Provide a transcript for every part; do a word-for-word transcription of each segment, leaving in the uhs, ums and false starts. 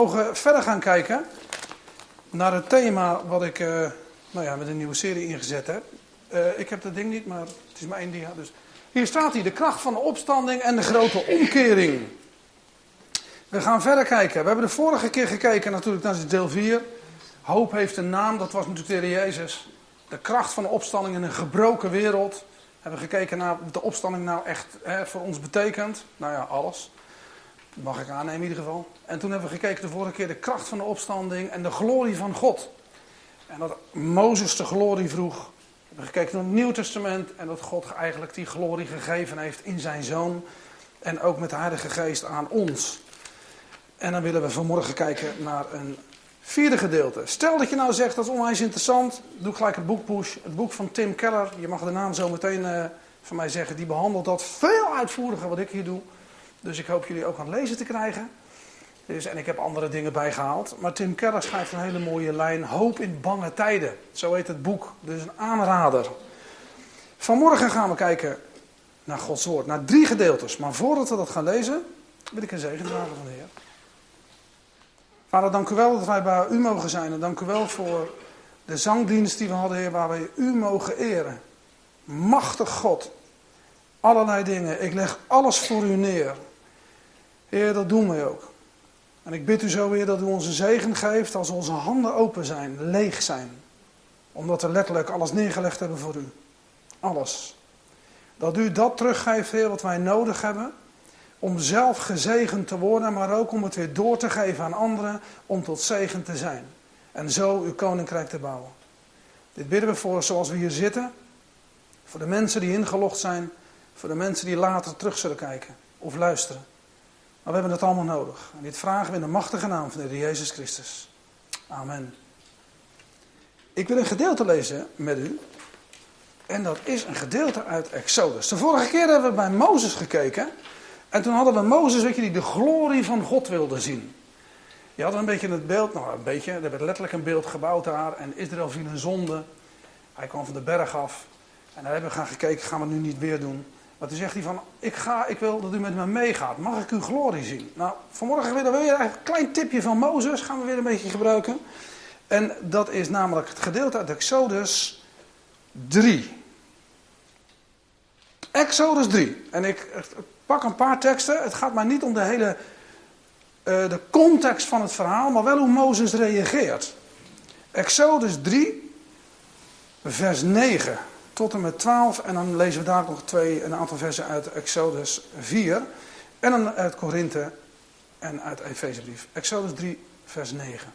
We mogen verder gaan kijken naar het thema wat ik uh, nou ja, met een nieuwe serie ingezet heb. Uh, ik heb dat ding niet, maar het is maar één dia. Dus. Hier staat hij, de kracht van de opstanding en de grote omkering. We gaan verder kijken. We hebben de vorige keer gekeken natuurlijk naar deel vier. Hoop heeft een naam, dat was natuurlijk de Heer Jezus. De kracht van de opstanding in een gebroken wereld. We hebben gekeken naar wat de opstanding nou echt hè, voor ons betekent. Nou ja, alles. Dat mag ik aannemen in ieder geval. En toen hebben we gekeken de vorige keer de kracht van de opstanding en de glorie van God. En dat Mozes de glorie vroeg. We hebben gekeken naar het Nieuw Testament en dat God eigenlijk die glorie gegeven heeft in zijn Zoon. En ook met de Heilige Geest aan ons. En dan willen we vanmorgen kijken naar een vierde gedeelte. Stel dat je nou zegt, dat is onwijs interessant. Doe gelijk het boek Push. Het boek van Tim Keller. Je mag de naam zo meteen uh, van mij zeggen. Die behandelt dat veel uitvoeriger wat ik hier doe. Dus ik hoop jullie ook aan het lezen te krijgen. Dus, en ik heb andere dingen bijgehaald. Maar Tim Keller schrijft een hele mooie lijn. Hoop in bange tijden. Zo heet het boek. Dus een aanrader. Vanmorgen gaan we kijken naar Gods woord. Naar drie gedeeltes. Maar voordat we dat gaan lezen, wil ik een zegen dragen van de Heer. Vader, dank u wel dat wij bij u mogen zijn. En dank u wel voor de zangdienst die we hadden, Heer, waar wij u mogen eren. Machtig God. Allerlei dingen. Ik leg alles voor u neer. Heer, dat doen wij ook. En ik bid u zo weer dat u ons een zegen geeft als onze handen open zijn, leeg zijn. Omdat we letterlijk alles neergelegd hebben voor u. Alles. Dat u dat teruggeeft, Heer, wat wij nodig hebben. Om zelf gezegend te worden, maar ook om het weer door te geven aan anderen. Om tot zegen te zijn. En zo uw koninkrijk te bouwen. Dit bidden we voor zoals we hier zitten. Voor de mensen die ingelogd zijn. Voor de mensen die later terug zullen kijken. Of luisteren. Maar we hebben het allemaal nodig. En dit vragen we in de machtige naam van de Heer Jezus Christus. Amen. Ik wil een gedeelte lezen met u. En dat is een gedeelte uit Exodus. De vorige keer hebben we bij Mozes gekeken. En toen hadden we Mozes, weet je, die de glorie van God wilde zien. Je had een beetje het beeld, nou een beetje, er werd letterlijk een beeld gebouwd daar. En Israël viel in zonde. Hij kwam van de berg af. En daar hebben we gaan gekeken, gaan we nu niet weer doen. Maar toen zegt hij van, ik, ga, ik wil dat u met me meegaat. Mag ik uw glorie zien? Nou, vanmorgen willen we weer een klein tipje van Mozes. Gaan we weer een beetje gebruiken. En dat is namelijk het gedeelte uit Exodus drie. Exodus drie. En ik pak een paar teksten. Het gaat maar niet om de hele uh, de context van het verhaal. Maar wel hoe Mozes reageert. Exodus drie. Vers negen. Tot en met twaalf. En dan lezen we daar nog twee, een aantal versen uit Exodus vier. En dan uit Korinthe en uit Efezebrief. Exodus drie, vers negen.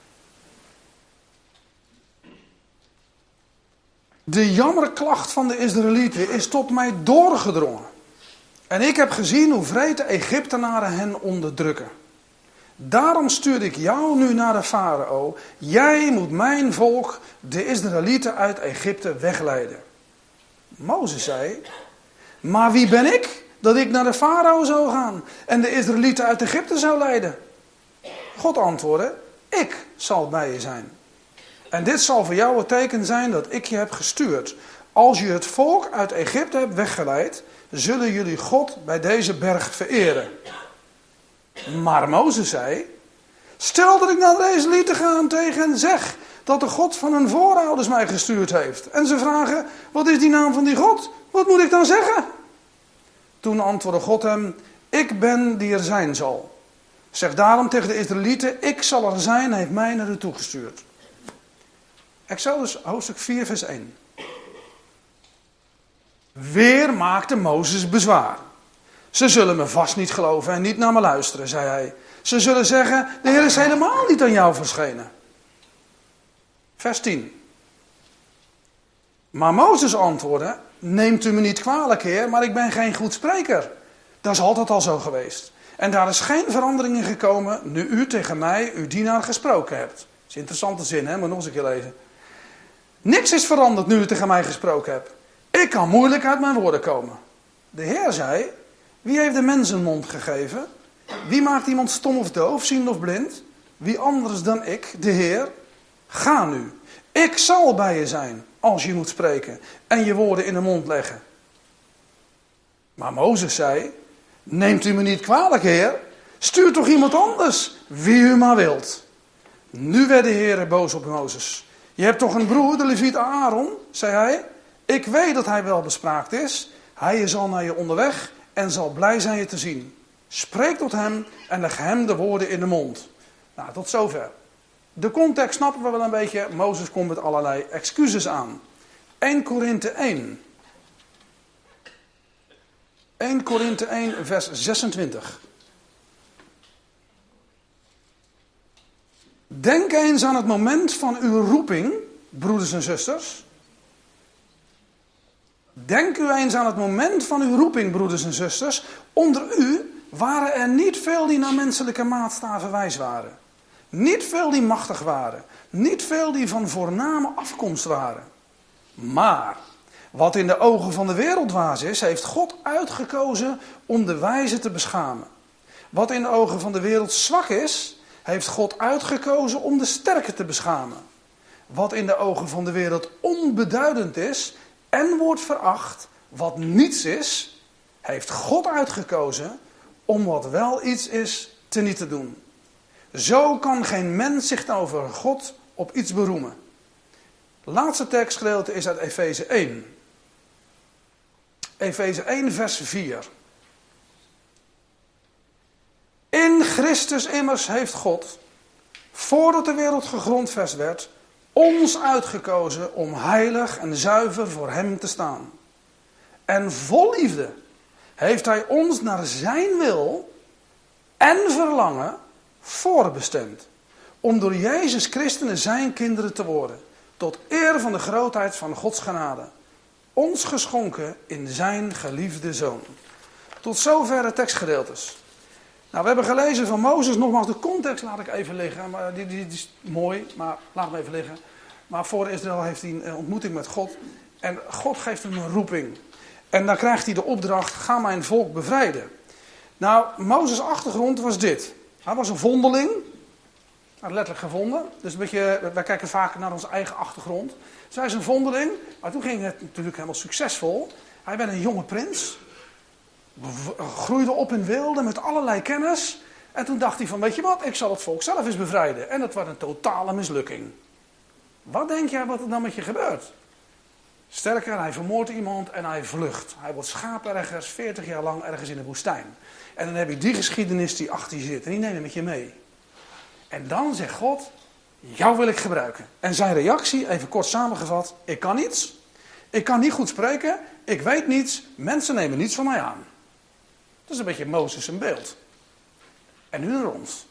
De jammerklacht van de Israëlieten is tot mij doorgedrongen. En ik heb gezien hoe wreed de Egyptenaren hen onderdrukken. Daarom stuur ik jou nu naar de farao. Jij moet mijn volk, de Israëlieten, uit Egypte wegleiden. Mozes zei, maar wie ben ik dat ik naar de farao zou gaan en de Israëlieten uit Egypte zou leiden? God antwoordde, ik zal bij je zijn. En dit zal voor jou het teken zijn dat ik je heb gestuurd. Als je het volk uit Egypte hebt weggeleid, zullen jullie God bij deze berg vereren. Maar Mozes zei, stel dat ik naar de Israëlieten ga en tegen hen zeg dat de God van hun voorouders mij gestuurd heeft. En ze vragen, wat is die naam van die God? Wat moet ik dan zeggen? Toen antwoordde God hem, ik ben die er zijn zal. Zeg daarom tegen de Israëlieten, ik zal er zijn, hij heeft mij naar u toegestuurd. Exodus hoofdstuk vier vers één. Weer maakte Mozes bezwaar. Ze zullen me vast niet geloven en niet naar me luisteren, zei hij. Ze zullen zeggen, de Heer is helemaal niet aan jou verschenen. Vers tien. Maar Mozes antwoordde, neemt u me niet kwalijk, Heer, maar ik ben geen goed spreker. Dat is altijd al zo geweest. En daar is geen verandering in gekomen, nu u tegen mij, uw dienaar, gesproken hebt. Dat is een interessante zin, hè? Moet nog eens een keer lezen. Niks is veranderd nu u tegen mij gesproken hebt. Ik kan moeilijk uit mijn woorden komen. De Heer zei, wie heeft de mens een mond gegeven? Wie maakt iemand stom of doof, ziend of blind? Wie anders dan ik, de Heer? Ga nu. Ik zal bij je zijn als je moet spreken en je woorden in de mond leggen. Maar Mozes zei, neemt u me niet kwalijk, Heer, Stuur toch iemand anders, wie u maar wilt. Nu werd de Heer boos op Mozes. Je hebt toch een broer, de leviet Aaron, zei hij. Ik weet dat hij wel bespraakt is. Hij is al naar je onderweg en zal blij zijn je te zien. Spreek tot hem en leg hem de woorden in de mond. Nou, tot zover. De context snappen we wel een beetje. Mozes komt met allerlei excuses aan. Eerste Korinthe één. Eerste Korinthe één, vers zesentwintig. Denk eens aan het moment van uw roeping, broeders en zusters. Denk u eens aan het moment van uw roeping, broeders en zusters. Onder u waren er niet veel die naar menselijke maatstaven wijs waren. Niet veel die machtig waren. Niet veel die van voorname afkomst waren. Maar wat in de ogen van de wereld waas is, heeft God uitgekozen om de wijze te beschamen. Wat in de ogen van de wereld zwak is, heeft God uitgekozen om de sterke te beschamen. Wat in de ogen van de wereld onbeduidend is en wordt veracht, wat niets is, heeft God uitgekozen om wat wel iets is teniet te doen. Zo kan geen mens zich over God op iets beroemen. Laatste tekstgedeelte is uit Efeze één. Efeze één vers vier. In Christus immers heeft God, voordat de wereld gegrondvest werd, ons uitgekozen om heilig en zuiver voor hem te staan. En vol liefde heeft hij ons naar zijn wil en verlangen voorbestemd. Om door Jezus Christus zijn kinderen te worden. Tot eer van de grootheid van Gods genade. Ons geschonken in zijn geliefde Zoon. Tot zover de tekstgedeeltes. Nou, we hebben gelezen van Mozes. Nogmaals, de context laat ik even liggen. Maar die, die, die is mooi, maar laat hem even liggen. Maar voor Israël heeft hij een ontmoeting met God. En God geeft hem een roeping. En dan krijgt hij de opdracht, ga mijn volk bevrijden. Nou, Mozes' achtergrond was dit. Hij was een vondeling. Letterlijk gevonden. Dus een beetje, wij kijken vaak naar onze eigen achtergrond. Dus hij is een vondeling. Maar toen ging het natuurlijk helemaal succesvol. Hij werd een jonge prins. Groeide op in wilde met allerlei kennis. En toen dacht hij van, weet je wat, ik zal het volk zelf eens bevrijden. En dat was een totale mislukking. Wat denk jij wat er dan met je gebeurt? Sterker, hij vermoordt iemand en hij vlucht. Hij wordt schaapergers, veertig jaar lang ergens in de woestijn. En dan heb je die geschiedenis die achter je zit. En die neem je met je mee. En dan zegt God, jou wil ik gebruiken. En zijn reactie, even kort samengevat, ik kan niets. Ik kan niet goed spreken. Ik weet niets. Mensen nemen niets van mij aan. Dat is een beetje Mozes een beeld. En nu naar ons.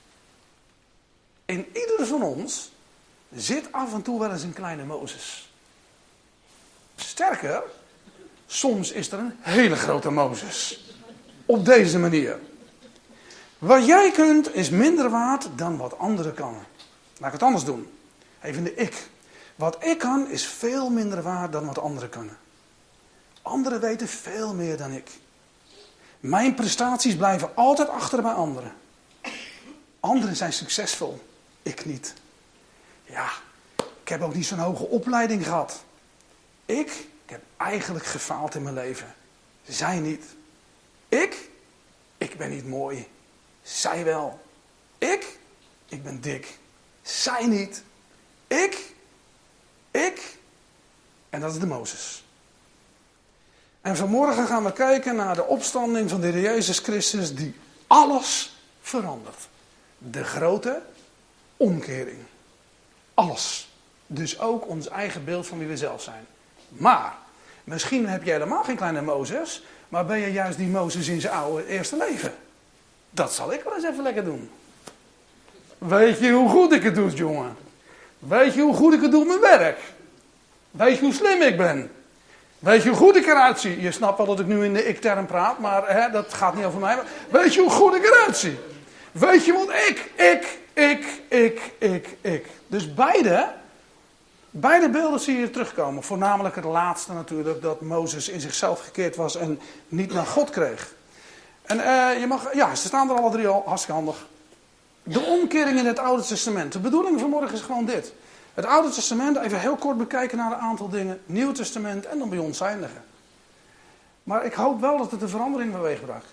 In ieder van ons zit af en toe wel eens een kleine Mozes. Sterker, soms is er een hele grote Mozes. Op deze manier. Wat jij kunt is minder waard dan wat anderen kan. Laat ik het anders doen. Even de ik. Wat ik kan is veel minder waard dan wat anderen kunnen. Anderen weten veel meer dan ik. Mijn prestaties blijven altijd achter bij anderen. Anderen zijn succesvol. Ik niet. Ja, ik heb ook niet zo'n hoge opleiding gehad. Ik, ik heb eigenlijk gefaald in mijn leven. Zij niet. Ik, ik ben niet mooi. Zij wel. Ik, ik ben dik. Zij niet. Ik, ik. En dat is de Mozes. En vanmorgen gaan we kijken naar de opstanding van de Heer Jezus Christus die alles verandert. De grote omkering. Alles. Dus ook ons eigen beeld van wie we zelf zijn. Maar, misschien heb je helemaal geen kleine Mozes, maar ben je juist die Mozes in zijn oude eerste leven. Dat zal ik wel eens even lekker doen. Weet je hoe goed ik het doe, jongen? Weet je hoe goed ik het doe op mijn werk? Weet je hoe slim ik ben? Weet je hoe goed ik eruit zie? Je snapt wel dat ik nu in de ik-term praat, maar hè, dat gaat niet over mij. Weet je hoe goed ik eruit zie? Weet je wat ik, ik, ik, ik, ik, ik. Dus beide, beide beelden zie je terugkomen. Voornamelijk het laatste natuurlijk, dat Mozes in zichzelf gekeerd was en niet naar God kreeg. En uh, je mag, ja, ze staan er alle drie al, hartstikke handig. De omkering in het Oude Testament. De bedoeling van morgen is gewoon dit. Het Oude Testament, even heel kort bekijken naar een aantal dingen. Nieuw Testament en dan bij ons eindigen. Maar ik hoop wel dat het een verandering teweeg bracht.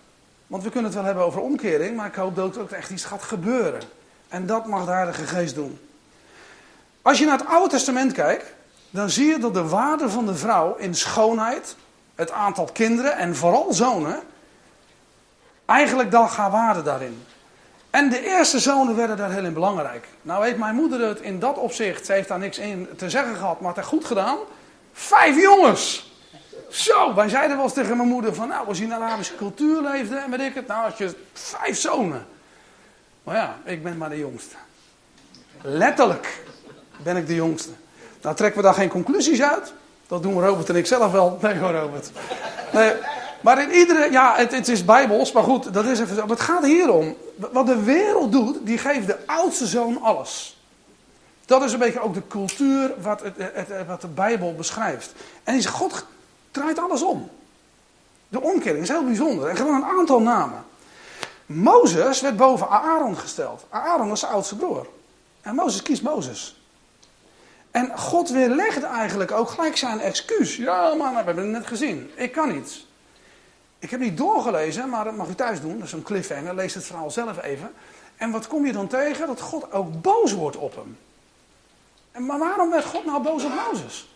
Want we kunnen het wel hebben over omkering, maar ik hoop dat er ook echt iets gaat gebeuren. En dat mag de Heilige Geest doen. Als je naar het Oude Testament kijkt, dan zie je dat de waarde van de vrouw in schoonheid, het aantal kinderen en vooral zonen, eigenlijk dan gaat waarde daarin. En de eerste zonen werden daar heel in belangrijk. Nou weet mijn moeder het in dat opzicht, ze heeft daar niks in te zeggen gehad, maar het heeft goed gedaan. Vijf jongens! Zo, wij zeiden wel eens tegen mijn moeder van, nou, als je in de Arabische cultuur leefde en weet ik het, nou had je vijf zonen. Maar ja, ik ben maar de jongste. Letterlijk ben ik de jongste. Nou trekken we daar geen conclusies uit. Dat doen Robert en ik zelf wel. Nee hoor, Robert. Nee, maar in iedere, ja, het, het is bijbels, maar goed, dat is even zo. Maar het gaat hier om. Wat de wereld doet, die geeft de oudste zoon alles. Dat is een beetje ook de cultuur wat, het, het, het, wat de Bijbel beschrijft. En die zegt, God draait alles om. De omkering is heel bijzonder. En gewoon een aantal namen. Mozes werd boven Aaron gesteld. Aaron was zijn oudste broer. En Mozes kiest Mozes. En God weerlegde eigenlijk ook gelijk zijn excuus. Ja, maar we hebben het net gezien. Ik kan niets. Ik heb niet doorgelezen, maar dat mag u thuis doen. Dat is een cliffhanger. Lees het verhaal zelf even. En wat kom je dan tegen? Dat God ook boos wordt op hem. En maar waarom werd God nou boos op Mozes?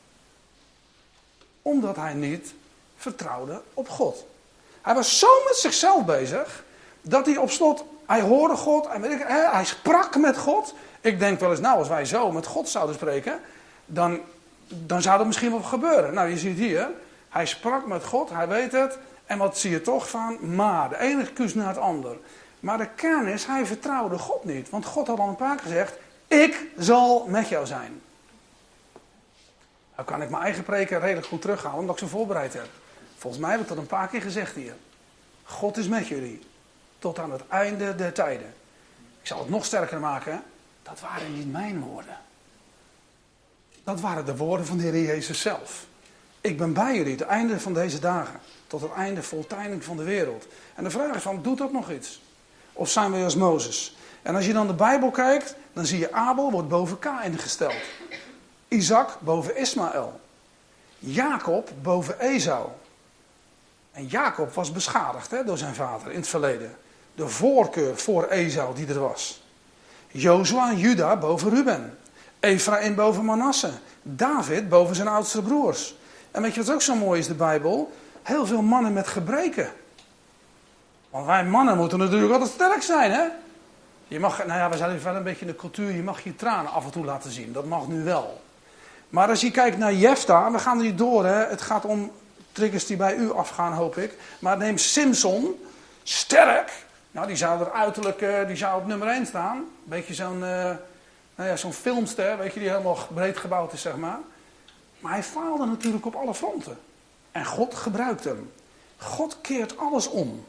Omdat hij niet vertrouwde op God. Hij was zo met zichzelf bezig, dat hij op slot, hij hoorde God, en weet ik, hij sprak met God. Ik denk wel eens, nou als wij zo met God zouden spreken, dan, dan zou dat misschien wel gebeuren. Nou je ziet hier, hij sprak met God, hij weet het. En wat zie je toch van? Maar, de ene kus naar het ander. Maar de kern is, hij vertrouwde God niet. Want God had al een paar keer gezegd, ik zal met jou zijn. Nou kan ik mijn eigen preken redelijk goed terughalen, omdat ik ze voorbereid heb. Volgens mij heb ik dat een paar keer gezegd hier. God is met jullie. Tot aan het einde der tijden. Ik zal het nog sterker maken. Dat waren niet mijn woorden. Dat waren de woorden van de Heer Jezus zelf. Ik ben bij jullie, het einde van deze dagen. Tot het einde voltijdig van de wereld. En de vraag is van, doet dat nog iets? Of zijn we als Mozes? En als je dan de Bijbel kijkt, dan zie je Abel wordt boven Kaïn gesteld. Isaac boven Ismaël. Jacob boven Esau. En Jacob was beschadigd hè, door zijn vader in het verleden. De voorkeur voor Esau die er was. Jozua en Juda boven Ruben. Efraïm boven Manasse. David boven zijn oudste broers. En weet je wat ook zo mooi is, de Bijbel? Heel veel mannen met gebreken. Want wij mannen moeten natuurlijk altijd sterk zijn, hè? Je mag, nou ja, we zijn wel een beetje in de cultuur, je mag je tranen af en toe laten zien. Dat mag nu wel. Maar als je kijkt naar Jefta, we gaan er niet door, hè? Het gaat om triggers die bij u afgaan, hoop ik. Maar neem Simson, sterk. Nou, die zou er uiterlijk, uh, die zou op nummer één staan. Een beetje zo'n, uh, nou ja, zo'n filmster, weet je, die helemaal breed gebouwd is, zeg maar. Maar hij faalde natuurlijk op alle fronten. En God gebruikt hem. God keert alles om.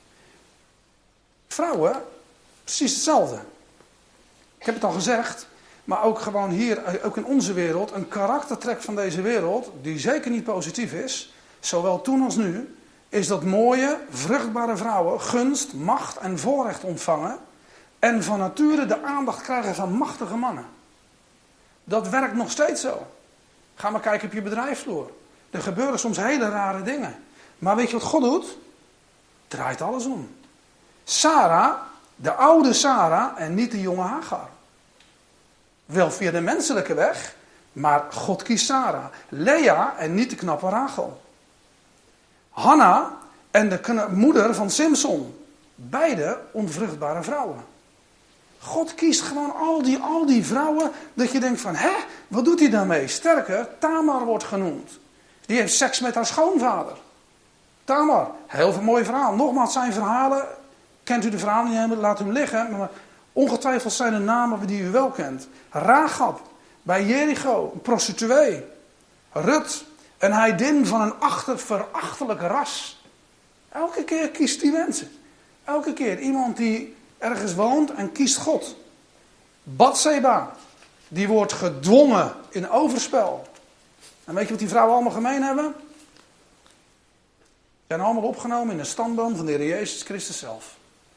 Vrouwen, precies hetzelfde. Ik heb het al gezegd, maar ook gewoon hier, ook in onze wereld, een karaktertrek van deze wereld, die zeker niet positief is, zowel toen als nu, is dat mooie, vruchtbare vrouwen gunst, macht en voorrecht ontvangen en van nature de aandacht krijgen van machtige mannen. Dat werkt nog steeds zo. Ga maar kijken op je bedrijfsvloer. Er gebeuren soms hele rare dingen. Maar weet je wat God doet? Draait alles om. Sarah, de oude Sarah en niet de jonge Hagar. Wel via de menselijke weg, maar God kiest Sarah. Lea en niet de knappe Rachel. Hanna en de moeder van Simson. Beide onvruchtbare vrouwen. God kiest gewoon al die, al die vrouwen dat je denkt van, hè, wat doet hij daarmee? Sterker, Tamar wordt genoemd. Die heeft seks met haar schoonvader. Tamar, heel veel mooie verhalen. Nogmaals, zijn verhalen, kent u de verhalen niet helemaal, laat hem liggen. Maar ongetwijfeld zijn er namen die u wel kent. Rahab, bij Jericho, een prostituee. Rut, een heidin van een achter, verachtelijk ras. Elke keer kiest die mensen. Elke keer iemand die ergens woont en kiest God. Batseba, die wordt gedwongen in overspel. En weet je wat die vrouwen allemaal gemeen hebben? Ze zijn allemaal opgenomen in de stamboom van de Heer Jezus Christus zelf.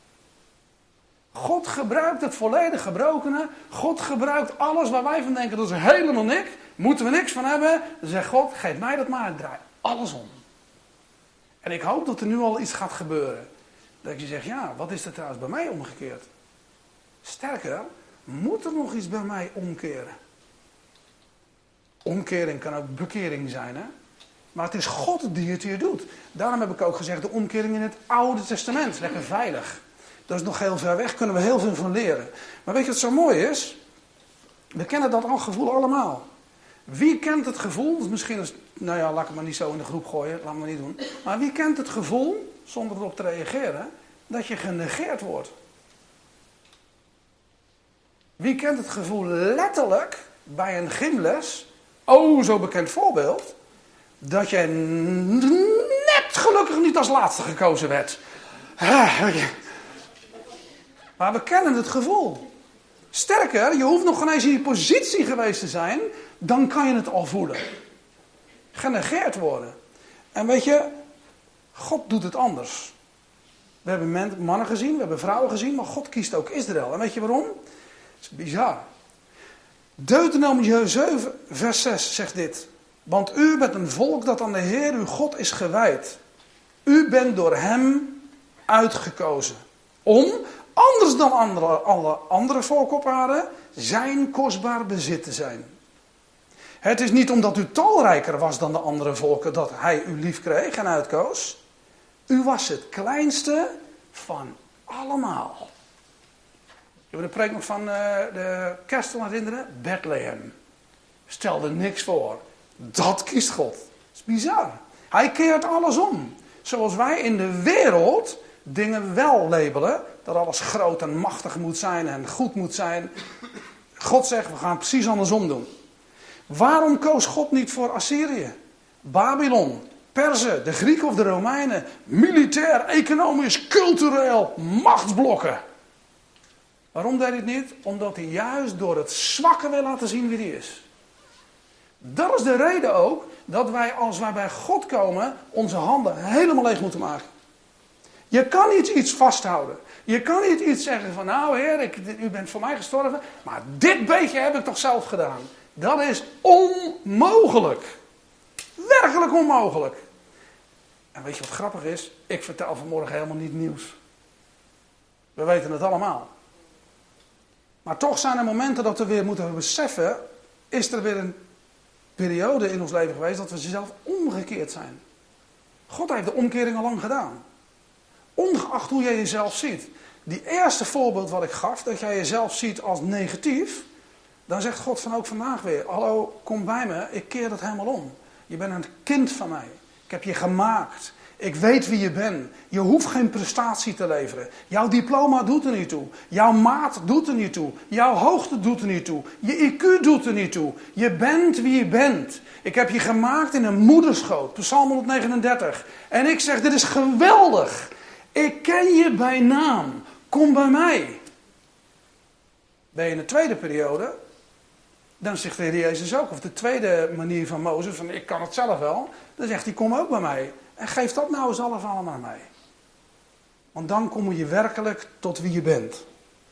God gebruikt het volledig gebrokene. God gebruikt alles waar wij van denken, dat is helemaal niks. Moeten we niks van hebben. Dan zegt God, geef mij dat maar, ik draai alles om. En ik hoop dat er nu al iets gaat gebeuren. Dat je zegt, ja, wat is er trouwens bij mij omgekeerd? Sterker, moet er nog iets bij mij omkeren? Omkering kan ook bekering zijn, hè? Maar het is God die het hier doet. Daarom heb ik ook gezegd, de omkering in het Oude Testament. Lekker veilig. Dat is nog heel ver weg, kunnen we heel veel van leren. Maar weet je wat zo mooi is? We kennen dat al gevoel allemaal. Wie kent het gevoel, dus misschien is, nou ja, laat ik het maar niet zo in de groep gooien, laat me niet doen. Maar wie kent het gevoel, zonder erop te reageren, dat je genegeerd wordt? Wie kent het gevoel letterlijk, bij een gymles, oh zo bekend voorbeeld, dat je net gelukkig niet als laatste gekozen werd. Maar we kennen het gevoel. Sterker, je hoeft nog geen eens in die positie geweest te zijn, dan kan je het al voelen. Genegeerd worden. En weet je, God doet het anders. We hebben mannen gezien, we hebben vrouwen gezien, maar God kiest ook Israël. En weet je waarom? Het is bizar. Deuteronomium zeven, vers zes zegt dit. Want u bent een volk dat aan de Heer uw God is gewijd. U bent door hem uitgekozen. Om, anders dan andere, alle andere volken op aarde, zijn kostbaar bezit te zijn. Het is niet omdat u talrijker was dan de andere volken dat hij u lief kreeg en uitkoos. U was het kleinste van allemaal. Je moet de preek nog van uh, de kerst herinneren? Bethlehem. Stelde niks voor. Dat kiest God. Dat is bizar. Hij keert alles om. Zoals wij in de wereld dingen wel labelen. Dat alles groot en machtig moet zijn en goed moet zijn. God zegt, we gaan precies andersom doen. Waarom koos God niet voor Assyrië? Babylon, Perzen, de Grieken of de Romeinen. Militair, economisch, cultureel, machtsblokken. Waarom deed hij het niet? Omdat hij juist door het zwakke wil laten zien wie hij is. Dat is de reden ook dat wij als wij bij God komen onze handen helemaal leeg moeten maken. Je kan niet iets vasthouden. Je kan niet iets zeggen van nou Heer, ik, u bent voor mij gestorven. Maar dit beetje heb ik toch zelf gedaan. Dat is onmogelijk. Werkelijk onmogelijk. En weet je wat grappig is? Ik vertel vanmorgen helemaal niet nieuws. We weten het allemaal. Maar toch zijn er momenten dat we weer moeten beseffen, is er weer een periode in ons leven geweest dat we zelf omgekeerd zijn. God heeft de omkering al lang gedaan. Ongeacht hoe jij jezelf ziet. Die eerste voorbeeld wat ik gaf, dat jij jezelf ziet als negatief, dan zegt God van ook vandaag weer, hallo, kom bij me, ik keer dat helemaal om. Je bent een kind van mij. Ik heb je gemaakt. Ik weet wie je bent. Je hoeft geen prestatie te leveren. Jouw diploma doet er niet toe. Jouw maat doet er niet toe. Jouw hoogte doet er niet toe. Je I Q doet er niet toe. Je bent wie je bent. Ik heb je gemaakt in een moederschoot. Psalm honderdnegenendertig. En ik zeg, dit is geweldig. Ik ken je bij naam. Kom bij mij. Ben je in de tweede periode, dan zegt de Heer Jezus ook, of de tweede manier van Mozes, van ik kan het zelf wel. Dan zegt hij, kom ook bij mij. En geef dat nou eens allemaal aan mij. Want dan kom je werkelijk tot wie je bent.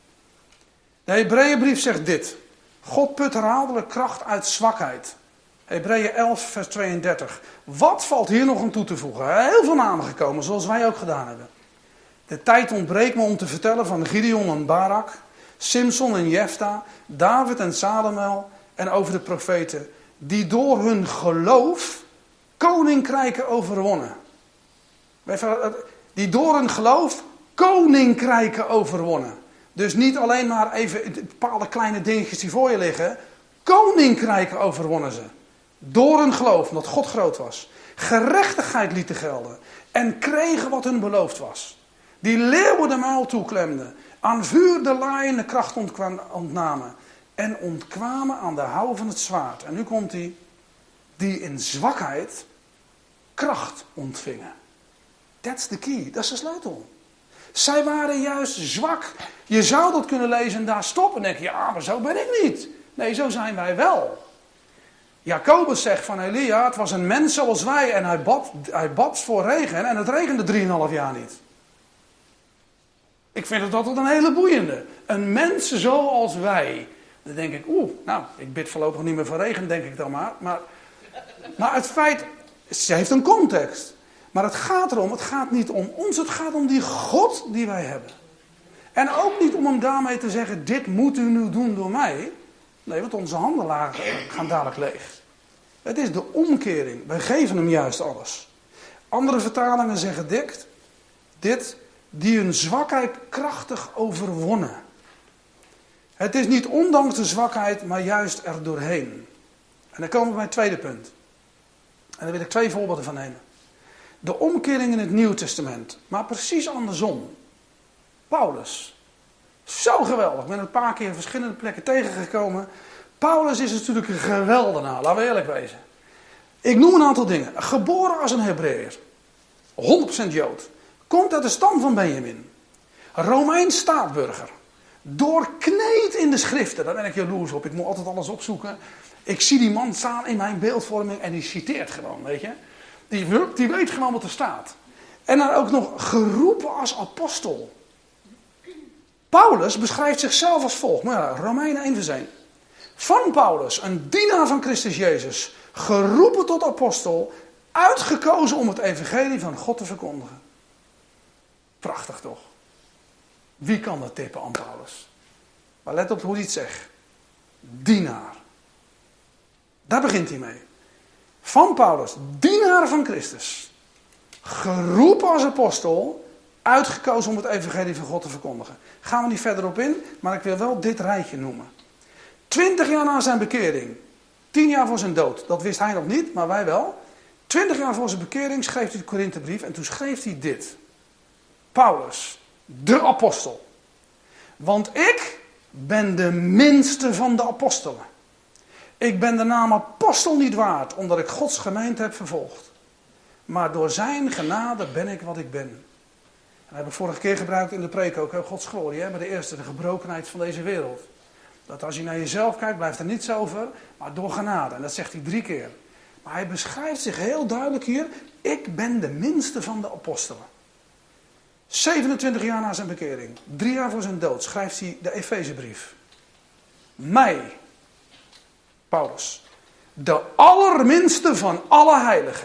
De Hebreeënbrief zegt dit. God put herhaaldelijk kracht uit zwakheid. Hebreeën elf vers tweeëndertig. Wat valt hier nog aan toe te voegen? Heel veel namen gekomen, zoals wij ook gedaan hebben. De tijd ontbreekt me om te vertellen van Gideon en Barak, Simson en Jefta, David en Salomo en over de profeten, die door hun geloof koninkrijken overwonnen. Die door hun geloof koninkrijken overwonnen. Dus niet alleen maar even bepaalde kleine dingetjes die voor je liggen. Koninkrijken overwonnen ze. Door hun geloof, omdat God groot was. Gerechtigheid lieten gelden. En kregen wat hun beloofd was. Die leeuwen de muil toeklemden. Aan vuur de laaien de kracht ontnamen. En ontkwamen aan de houw van het zwaard. En nu komt hij. Die in zwakheid kracht ontvingen. That's the key. Dat is de sleutel. Zij waren juist zwak. Je zou dat kunnen lezen en daar stoppen. En denk je, ja, maar zo ben ik niet. Nee, zo zijn wij wel. Jacobus zegt van Elia, het was een mens zoals wij. En hij bad, hij bad voor regen. En het regende drieënhalf jaar niet. Ik vind het altijd een hele boeiende. Een mens zoals wij. Dan denk ik, oeh, nou, ik bid voorlopig niet meer voor regen, denk ik dan maar. Maar, maar het feit, ze heeft een context. Maar het gaat erom, het gaat niet om ons, het gaat om die God die wij hebben. En ook niet om hem daarmee te zeggen, dit moet u nu doen door mij. Nee, want onze handen gaan dadelijk leeg. Het is de omkering. Wij geven hem juist alles. Andere vertalingen zeggen dit, dit die hun zwakheid krachtig overwonnen. Het is niet ondanks de zwakheid, maar juist er doorheen. En dan komen we bij het tweede punt. En daar wil ik twee voorbeelden van nemen. De omkering in het Nieuw Testament. Maar precies andersom. Paulus. Zo geweldig. Ik ben een paar keer op verschillende plekken tegengekomen. Paulus is natuurlijk een geweldenaar. Laten we eerlijk wezen. Ik noem een aantal dingen. Geboren als een Hebreeër. honderd procent Jood. Komt uit de stam van Benjamin. Romeins staatburger. Doorkneed in de schriften. Daar ben ik jaloers op. Ik moet altijd alles opzoeken. Ik zie die man staan in mijn beeldvorming en die citeert gewoon, weet je. Die, die weet gewoon wat er staat. En dan ook nog geroepen als apostel. Paulus beschrijft zichzelf als volgt. Maar ja, Romeinen één vers één. Van Paulus, een dienaar van Christus Jezus, geroepen tot apostel, uitgekozen om het evangelie van God te verkondigen. Prachtig toch? Wie kan dat tippen aan Paulus? Maar let op hoe hij het zegt. Dienaar. Daar begint hij mee. Van Paulus, dienaar van Christus. Geroepen als apostel, uitgekozen om het evangelie van God te verkondigen. Gaan we niet verder op in, maar ik wil wel dit rijtje noemen. Twintig jaar na zijn bekering. Tien jaar voor zijn dood. Dat wist hij nog niet, maar wij wel. Twintig jaar voor zijn bekering schreef hij de Korinthebrief en toen schreef hij dit. Paulus, de apostel. Want ik ben de minste van de apostelen. Ik ben de naam apostel niet waard, omdat ik Gods gemeente heb vervolgd. Maar door zijn genade ben ik wat ik ben. En dat heb ik vorige keer gebruikt in de preek ook, hè? Gods glorie, hè? Bij de eerste, de gebrokenheid van deze wereld. Dat als je naar jezelf kijkt, blijft er niets over, maar door genade. En dat zegt hij drie keer. Maar hij beschrijft zich heel duidelijk hier, ik ben de minste van de apostelen. zevenentwintig jaar na zijn bekering, drie jaar voor zijn dood, schrijft hij de Efezebrief. Mij, Paulus, de allerminste van alle heiligen,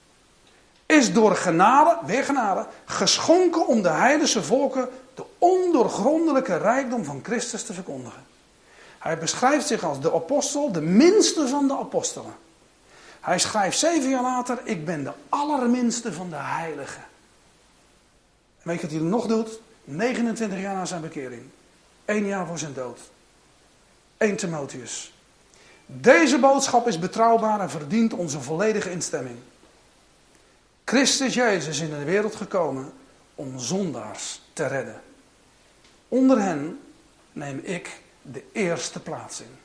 is door genade, weer genade, geschonken om de heidense volken de ondoorgrondelijke rijkdom van Christus te verkondigen. Hij beschrijft zich als de apostel, de minste van de apostelen. Hij schrijft zeven jaar later, ik ben de allerminste van de heiligen. En weet je wat hij nog doet? negenentwintig jaar na zijn bekering. Eén jaar voor zijn dood. Eerste Timotheus. Deze boodschap is betrouwbaar en verdient onze volledige instemming. Christus Jezus is in de wereld gekomen om zondaars te redden. Onder hen neem ik de eerste plaats in.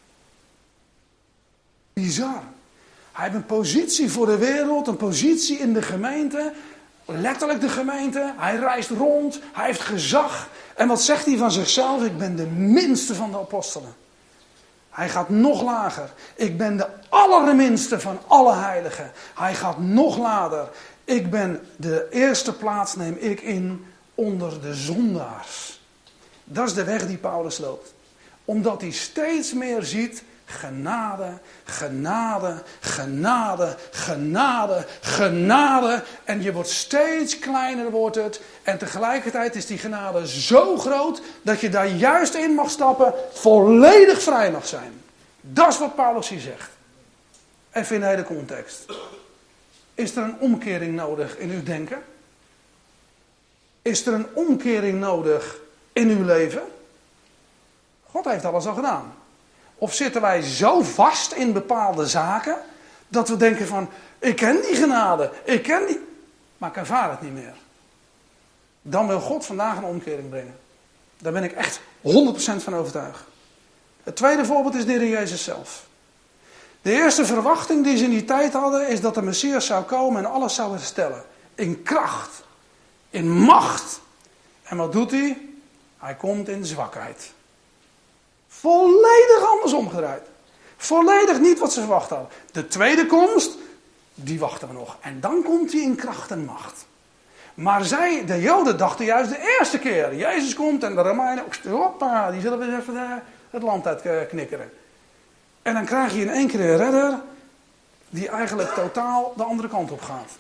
Bizar. Hij heeft een positie voor de wereld, een positie in de gemeente. Letterlijk de gemeente. Hij reist rond, hij heeft gezag. En wat zegt hij van zichzelf? Ik ben de minste van de apostelen. Hij gaat nog lager. Ik ben de allerminste van alle heiligen. Hij gaat nog lager. Ik ben de eerste plaats neem ik in onder de zondaars. Dat is de weg die Paulus loopt. Omdat hij steeds meer ziet, genade, genade, genade, genade, genade. En je wordt steeds kleiner wordt het. En tegelijkertijd is die genade zo groot dat je daar juist in mag stappen, volledig vrij mag zijn. Dat is wat Paulus hier zegt. Even in de hele context. Is er een omkering nodig in uw denken? Is er een omkering nodig in uw leven? God heeft alles al gedaan. Of zitten wij zo vast in bepaalde zaken, dat we denken van, ik ken die genade, ik ken die, maar ik ervaar het niet meer. Dan wil God vandaag een omkering brengen. Daar ben ik echt honderd procent van overtuigd. Het tweede voorbeeld is de Heer Jezus zelf. De eerste verwachting die ze in die tijd hadden, is dat de Messias zou komen en alles zou herstellen. In kracht, in macht. En wat doet hij? Hij komt in zwakheid. Volledig anders omgedraaid. Volledig niet wat ze verwacht hadden. De tweede komst, die wachten we nog. En dan komt hij in kracht en macht. Maar zij, de Joden, dachten juist de eerste keer. Jezus komt en de Romeinen, hoppa, die zullen weer even de, het land uitknikkeren. En dan krijg je in één keer een redder die eigenlijk totaal de andere kant op gaat.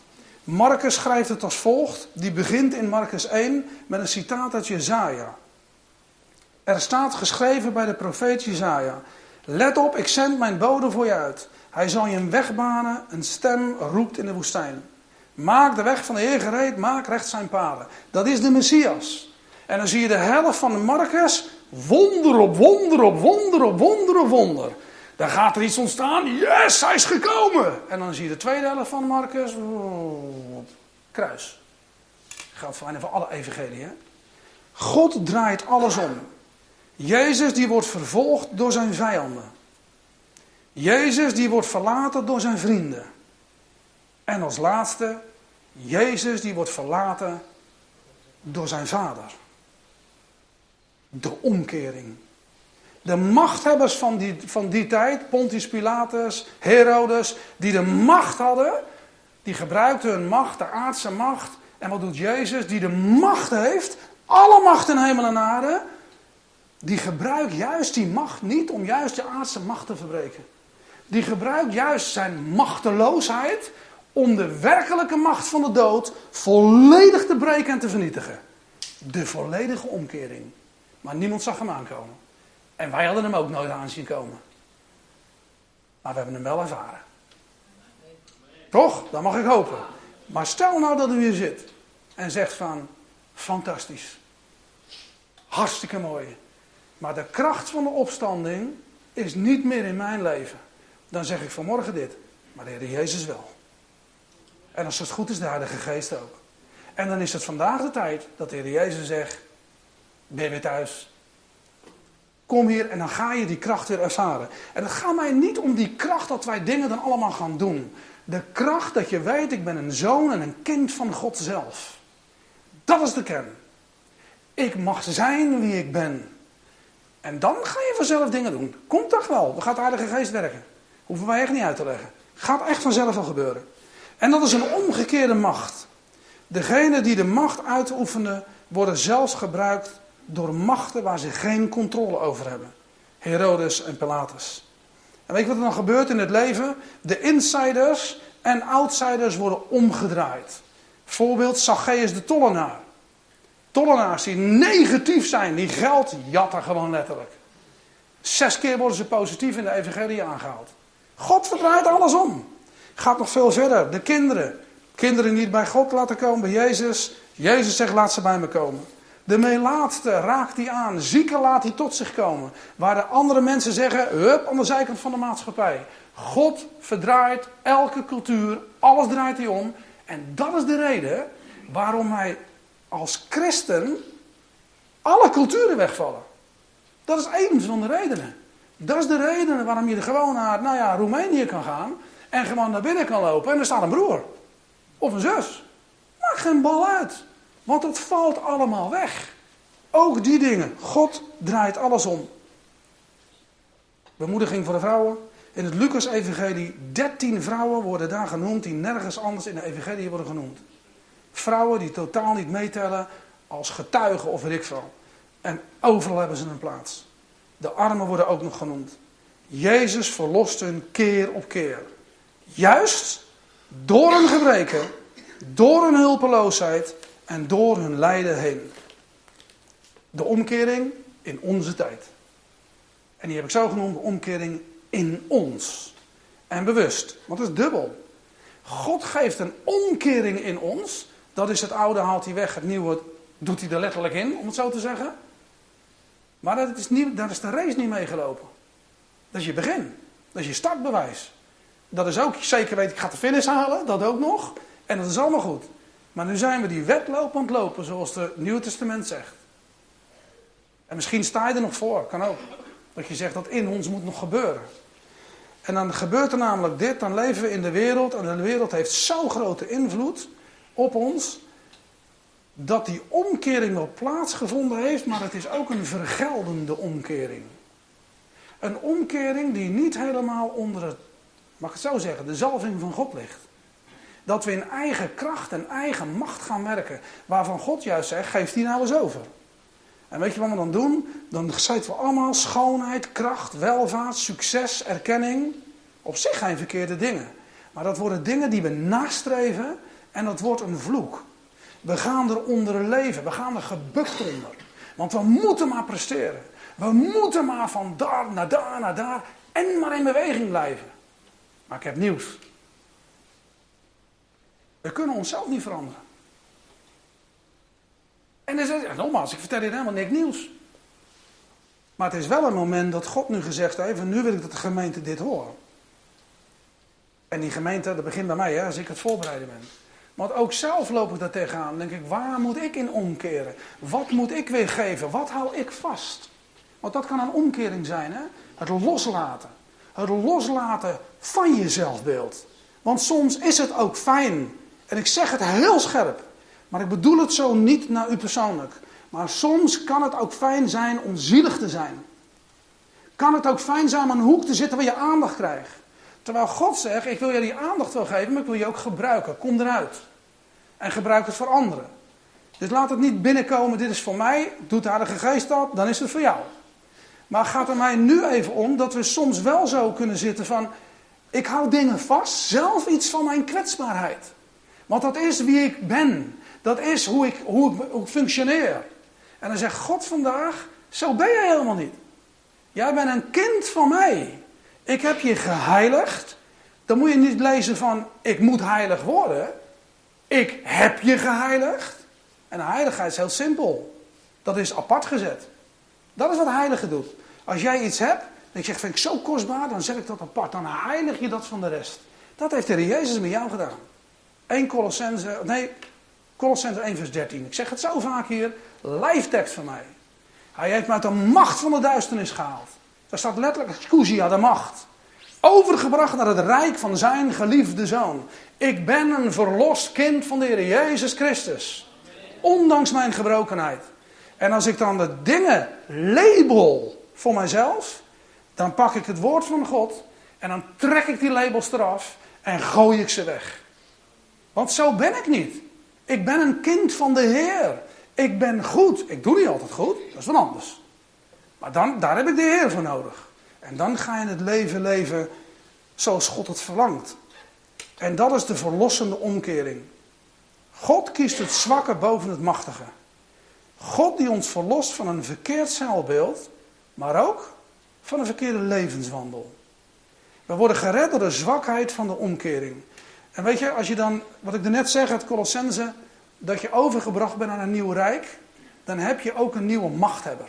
Marcus schrijft het als volgt. Die begint in Marcus één met een citaat uit Jesaja. Er staat geschreven bij de profeet Jesaja. Let op, ik zend mijn bode voor je uit. Hij zal je een weg banen, een stem roept in de woestijn. Maak de weg van de Heer gereed, maak recht zijn paden. Dat is de Messias. En dan zie je de helft van de Marcus, wonder op wonder op wonder op wonder op wonder. Dan gaat er iets ontstaan, yes, hij is gekomen. En dan zie je de tweede helft van Marcus, kruis. Dat geldt voor, voor alle evangelieën. God draait alles om. Jezus die wordt vervolgd door zijn vijanden. Jezus die wordt verlaten door zijn vrienden. En als laatste, Jezus die wordt verlaten door zijn vader. De omkering. De machthebbers van die, van die tijd, Pontius Pilatus, Herodes, die de macht hadden, die gebruikten hun macht, de aardse macht. En wat doet Jezus? Die de macht heeft, alle macht in hemel en aarde, die gebruikt juist die macht niet om juist de aardse macht te verbreken. Die gebruikt juist zijn machteloosheid om de werkelijke macht van de dood volledig te breken en te vernietigen. De volledige omkering. Maar niemand zag hem aankomen. En wij hadden hem ook nooit aan zien komen. Maar we hebben hem wel ervaren. Toch? Dat mag ik hopen. Maar stel nou dat u hier zit en zegt van, fantastisch. Hartstikke mooi. Maar de kracht van de opstanding is niet meer in mijn leven. Dan zeg ik vanmorgen dit. Maar de Heer Jezus wel. En als het goed is, de Heilige Geest ook. En dan is het vandaag de tijd dat de Heer Jezus zegt, ben je weer thuis. Kom hier en dan ga je die kracht weer ervaren. En het gaat mij niet om die kracht dat wij dingen dan allemaal gaan doen. De kracht dat je weet, ik ben een zoon en een kind van God zelf. Dat is de kern. Ik mag zijn wie ik ben. En dan ga je vanzelf dingen doen. Komt toch wel. Dan gaat de Heilige Geest werken. Hoeven wij echt niet uit te leggen. Gaat echt vanzelf wel gebeuren. En dat is een omgekeerde macht. Degenen die de macht uitoefenen, worden zelfs gebruikt door machten waar ze geen controle over hebben. Herodes en Pilatus. En weet je wat er dan gebeurt in het leven? De insiders en outsiders worden omgedraaid. Voorbeeld Zacchaeus de tollenaar. Tollenaars die negatief zijn, die geld jatten gewoon letterlijk. Zes keer worden ze positief in de evangelie aangehaald. God verdraait alles om. Gaat nog veel verder. De kinderen. Kinderen niet bij God laten komen, bij Jezus. Jezus zegt, laat ze bij me komen. De melaatste raakt hij aan. Zieken laat hij tot zich komen. Waar de andere mensen zeggen, hup, aan de zijkant van de maatschappij. God verdraait elke cultuur. Alles draait hij om. En dat is de reden waarom wij als christen alle culturen wegvallen. Dat is één van de redenen. Dat is de reden waarom je gewoon naar, nou ja, Roemenië kan gaan. En gewoon naar binnen kan lopen. En er staat een broer. Of een zus. Maakt geen bal uit. Want het valt allemaal weg. Ook die dingen. God draait alles om. Bemoediging voor de vrouwen. In het Lucas-evangelie, dertien vrouwen worden daar genoemd die nergens anders in de evangelie worden genoemd. Vrouwen die totaal niet meetellen als getuigen of weet ik veel. En overal hebben ze een plaats. De armen worden ook nog genoemd. Jezus verlost hun keer op keer. Juist door hun gebreken, door hun hulpeloosheid en door hun lijden heen. De omkering in onze tijd. En die heb ik zo genoemd, de omkering in ons. En bewust, want het is dubbel. God geeft een omkering in ons. Dat is het oude, haalt hij weg, het nieuwe doet hij er letterlijk in, om het zo te zeggen. Maar dat is, niet, daar is de race niet meegelopen. Dat is je begin. Dat is je startbewijs. Dat is ook zeker weten, ik ga de finish halen, dat ook nog. En dat is allemaal goed. Maar nu zijn we die wedloop aan het lopen, zoals het Nieuwe Testament zegt. En misschien sta je er nog voor, kan ook. Dat je zegt dat in ons moet nog gebeuren. En dan gebeurt er namelijk dit, dan leven we in de wereld. En de wereld heeft zo'n grote invloed op ons. Dat die omkering wel plaatsgevonden heeft, maar het is ook een vergeldende omkering. Een omkering die niet helemaal onder het, mag ik het zo zeggen, de zalving van God ligt. Dat we in eigen kracht en eigen macht gaan werken. Waarvan God juist zegt, geef die nou eens over. En weet je wat we dan doen? Dan zetten we allemaal schoonheid, kracht, welvaart, succes, erkenning. Op zich geen verkeerde dingen. Maar dat worden dingen die we nastreven En dat wordt een vloek. We gaan eronder leven. We gaan er gebukt onder. Want we moeten maar presteren. We moeten maar van daar naar daar naar daar. En maar in beweging blijven. Maar ik heb nieuws. We kunnen onszelf niet veranderen. En dan zeg ik, nogmaals, ik vertel je helemaal niks nieuws. Maar het is wel een moment dat God nu gezegd heeft, en nu wil ik dat de gemeente dit horen. En die gemeente, dat begint bij mij, hè, als ik het voorbereiden ben. Want ook zelf loop ik daar tegenaan. Dan denk ik, waar moet ik in omkeren? Wat moet ik weer geven? Wat hou ik vast? Want dat kan een omkering zijn, hè? Het loslaten. Het loslaten van je zelfbeeld. Want soms is het ook fijn. En ik zeg het heel scherp. Maar ik bedoel het zo niet naar u persoonlijk. Maar soms kan het ook fijn zijn om zielig te zijn. Kan het ook fijn zijn om aan een hoek te zitten waar je aandacht krijgt. Terwijl God zegt, ik wil je die aandacht wel geven, maar ik wil je ook gebruiken. Kom eruit. En gebruik het voor anderen. Dus laat het niet binnenkomen, dit is voor mij. Doet de Heilige Geest dat, dan is het voor jou. Maar het gaat er mij nu even om dat we soms wel zo kunnen zitten van, ik hou dingen vast, zelf iets van mijn kwetsbaarheid. Want dat is wie ik ben. Dat is hoe ik, hoe ik, hoe ik functioneer. En dan zegt God vandaag, zo ben jij helemaal niet. Jij bent een kind van mij. Ik heb je geheiligd. Dan moet je niet lezen van, ik moet heilig worden. Ik heb je geheiligd. En de heiligheid is heel simpel. Dat is apart gezet. Dat is wat heilige doet. Als jij iets hebt, en ik zeg, vind ik zo kostbaar, dan zet ik dat apart. Dan heilig je dat van de rest. Dat heeft de Heer Jezus met jou gedaan. één Colossense, nee, Colossense één vers dertien. Ik zeg het zo vaak hier, lijftekst van mij. Hij heeft mij uit de macht van de duisternis gehaald. Daar staat letterlijk, excusia, de macht. Overgebracht naar het rijk van zijn geliefde zoon. Ik ben een verlost kind van de Heer Jezus Christus. Ondanks mijn gebrokenheid. En als ik dan de dingen label voor mijzelf, dan pak ik het woord van God en dan trek ik die labels eraf en gooi ik ze weg. Want zo ben ik niet. Ik ben een kind van de Heer. Ik ben goed. Ik doe niet altijd goed, dat is wat anders. Maar dan, daar heb ik de Heer voor nodig. En dan ga je het leven leven zoals God het verlangt. En dat is de verlossende omkering. God kiest het zwakke boven het machtige. God die ons verlost van een verkeerd zelfbeeld, maar ook van een verkeerde levenswandel. We worden gered door de zwakheid van de omkering. En weet je, als je dan, wat ik net zeg uit Colossense, dat je overgebracht bent aan een nieuw rijk, dan heb je ook een nieuwe machthebber.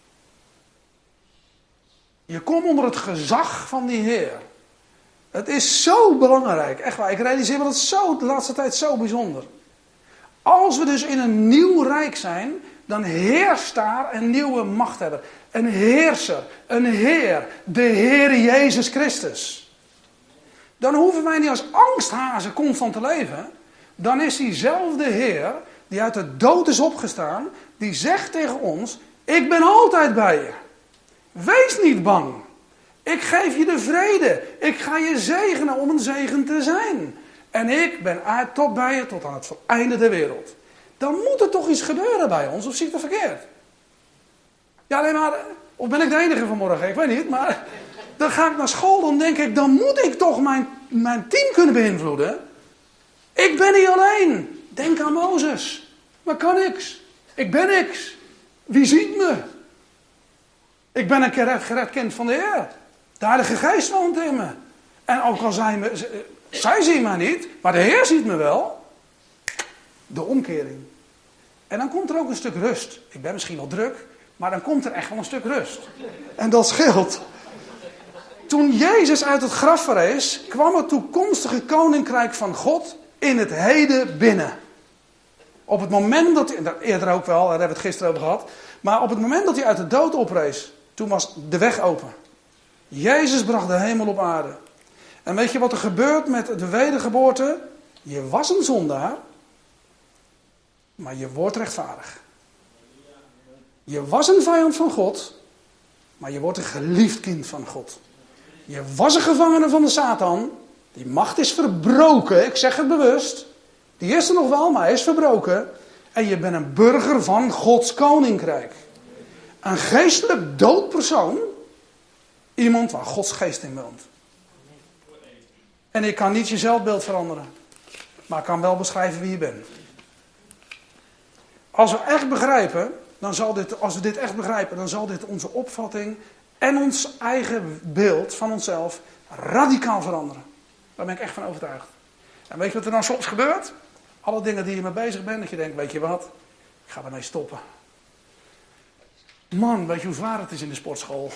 Je komt onder het gezag van die Heer. Het is zo belangrijk, echt waar. Ik realiseer me dat zo de laatste tijd zo bijzonder. Als we dus in een nieuw rijk zijn, dan heerst daar een nieuwe machthebber. Een heerser, een Heer, de Heer Jezus Christus. Dan hoeven wij niet als angsthazen constant te leven. Dan is diezelfde Heer, die uit de dood is opgestaan, die zegt tegen ons, ik ben altijd bij je. Wees niet bang. Ik geef je de vrede. Ik ga je zegenen om een zegen te zijn. En ik ben tot bij je tot aan het einde der wereld. Dan moet er toch iets gebeuren bij ons, of zie ik dat verkeerd? Ja, nee, maar, of ben ik de enige vanmorgen? Ik weet niet, maar dan ga ik naar school, dan denk ik, dan moet ik toch mijn, mijn team kunnen beïnvloeden. Ik ben niet alleen. Denk aan Mozes. Maar kan niks. Ik ben niks. Wie ziet me? Ik ben een gered, gered kind van de Heer. De Heilige Geest woont in me. En ook al zijn me, zij zien mij niet, maar de Heer ziet me wel. De omkering. En dan komt er ook een stuk rust. Ik ben misschien wel druk, maar dan komt er echt wel een stuk rust. En dat scheelt. Toen Jezus uit het graf verrees, kwam het toekomstige koninkrijk van God in het heden binnen. Op het moment dat hij, eerder ook wel, daar hebben we het gisteren over gehad. Maar op het moment dat hij uit de dood oprees, toen was de weg open. Jezus bracht de hemel op aarde. En weet je wat er gebeurt met de wedergeboorte? Je was een zondaar, maar je wordt rechtvaardig. Je was een vijand van God, maar je wordt een geliefd kind van God. Je was een gevangene van de Satan. Die macht is verbroken, ik zeg het bewust. Die is er nog wel, maar hij is verbroken. En je bent een burger van Gods koninkrijk. Een geestelijk dood persoon. Iemand waar Gods geest in woont. En ik kan niet je zelfbeeld veranderen. maar kan wel beschrijven wie je bent. Als we echt begrijpen, dan zal dit, als we dit echt begrijpen, dan zal dit onze opvatting en ons eigen beeld van onszelf radicaal veranderen. Daar ben ik echt van overtuigd. En weet je wat er dan soms gebeurt? Alle dingen die je mee bezig bent, dat je denkt, weet je wat, ik ga ermee stoppen. Man, weet je hoe zwaar het is in de sportschool?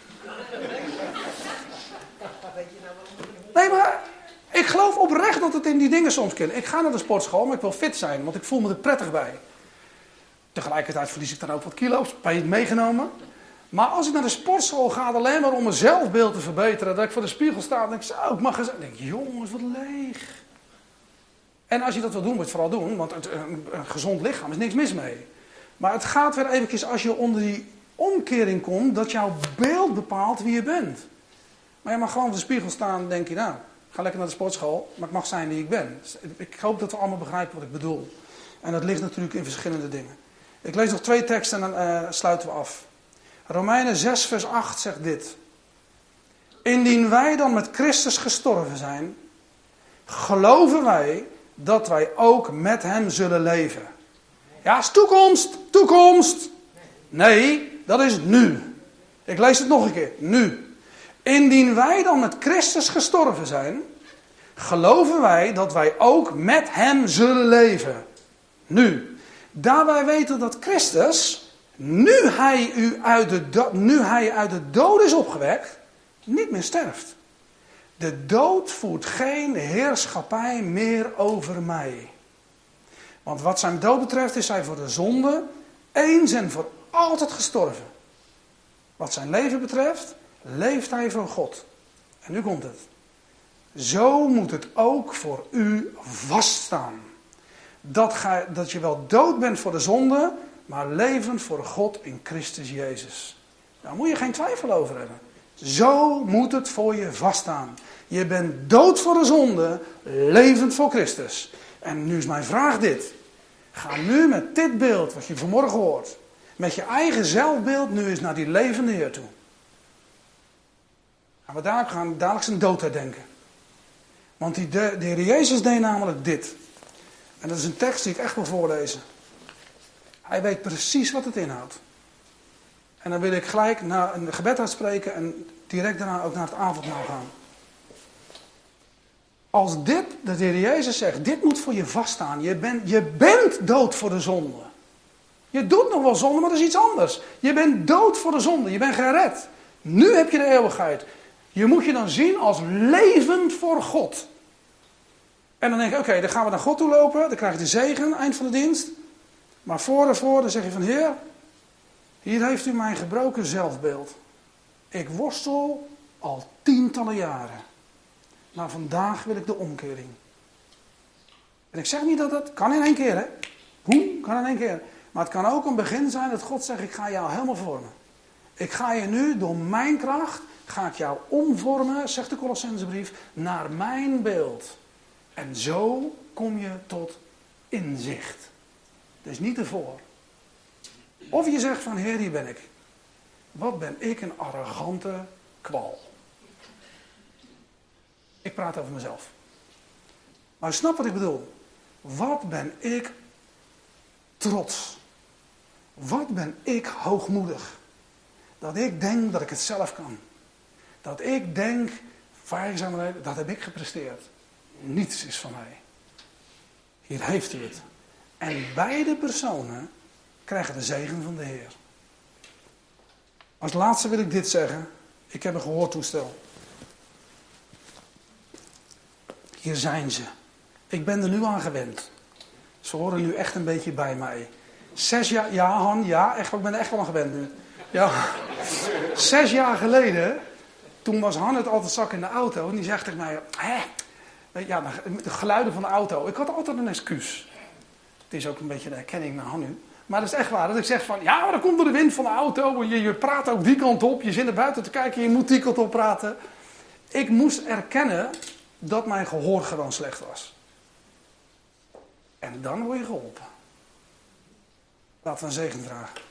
Nee, maar ik geloof oprecht dat het in die dingen soms kan. Ik ga naar de sportschool, maar ik wil fit zijn, want ik voel me er prettig bij. Tegelijkertijd verlies ik dan ook wat kilo's, ben je het meegenomen? Maar als ik naar de sportschool ga, alleen maar om mijn zelfbeeld te verbeteren, dat ik voor de spiegel sta en denk, zo, ik mag eens... Dan denk ik, jongens, wat leeg. En als je dat wil doen, moet je het vooral doen, want een, een, een gezond lichaam is niks mis mee. Maar het gaat weer eventjes als je onder die omkering komt, dat jouw beeld bepaalt wie je bent. Maar je mag gewoon voor de spiegel staan en denk je, nou, ik ga lekker naar de sportschool, maar ik mag zijn wie ik ben. Dus ik hoop dat we allemaal begrijpen wat ik bedoel. En dat ligt natuurlijk in verschillende dingen. Ik lees nog twee teksten en dan uh, sluiten we af. Romeinen zes vers acht zegt dit. Indien wij dan met Christus gestorven zijn, geloven wij dat wij ook met hem zullen leven. Ja, is toekomst, toekomst. Nee, dat is nu. Ik lees het nog een keer, nu. Indien wij dan met Christus gestorven zijn, geloven wij dat wij ook met hem zullen leven. Nu. Daar wij weten dat Christus, nu hij, u uit de do- nu hij uit de dood is opgewekt, niet meer sterft. De dood voert geen heerschappij meer over mij. Want wat zijn dood betreft is hij voor de zonde eens en voor altijd gestorven. Wat zijn leven betreft, leeft hij voor God. En nu komt het. Zo moet het ook voor u vaststaan. Dat, ga, dat je wel dood bent voor de zonde, maar levend voor God in Christus Jezus. Daar moet je geen twijfel over hebben. Zo moet het voor je vaststaan. Je bent dood voor de zonde, levend voor Christus. En nu is mijn vraag dit. Ga nu met dit beeld, wat je vanmorgen hoort, met je eigen zelfbeeld nu eens naar die levende Heer toe. En we dadelijk gaan dadelijk zijn dood herdenken. Want die de, de Heer Jezus deed namelijk dit. En dat is een tekst die ik echt wil voorlezen. Hij weet precies wat het inhoudt. En dan wil ik gelijk naar een gebed uitspreken en direct daarna ook naar het avondmaal gaan. Als dit, de Heer Jezus zegt, dit moet voor je vaststaan. Je bent, je bent dood voor de zonde. Je doet nog wel zonde, maar dat is iets anders. Je bent dood voor de zonde. Je bent gered. Nu heb je de eeuwigheid. Je moet je dan zien als levend voor God. En dan denk je, oké, okay, dan gaan we naar God toe lopen. Dan krijg je de zegen, eind van de dienst. Maar voor en voor, dan zeg je van, Heer, hier heeft u mijn gebroken zelfbeeld. Ik worstel al tientallen jaren. Maar vandaag wil ik de omkering. En ik zeg niet dat dat kan in één keer, hè. Boem, kan in één keer. Maar het kan ook een begin zijn dat God zegt, ik ga jou helemaal vormen. Ik ga je nu, door mijn kracht, ga ik jou omvormen, zegt de Colossensebrief, naar mijn beeld. En zo kom je tot inzicht. Dus niet ervoor. Of je zegt van, Heer, hier ben ik. Wat ben ik een arrogante kwal. Ik praat over mezelf. Maar snap wat ik bedoel. Wat ben ik trots. Wat ben ik hoogmoedig. Dat ik denk dat ik het zelf kan. Dat ik denk, dat heb ik gepresteerd. Niets is van mij. Hier heeft u het. En beide personen krijgen de zegen van de Heer. Als laatste wil ik dit zeggen. Ik heb een gehoortoestel. Hier zijn ze. Ik ben er nu aan gewend. Ze horen nu echt een beetje bij mij. Zes jaar, ja Han, ja, echt, ik ben er echt wel aan gewend nu. Ja. Zes jaar geleden, toen was Han het altijd zak in de auto. En die zegt tegen mij, hè, ja, de geluiden van de auto. Ik had altijd een excuus. Het is ook een beetje de herkenning naar Han nu. Maar dat is echt waar. Dat ik zeg van, ja, maar dan komt door de wind van de auto. Je, je praat ook die kant op. Je zit naar buiten te kijken. Je moet die kant op praten. Ik moest erkennen dat mijn gehoor gewoon slecht was. En dan word je geholpen. Laten we een zegen vragen.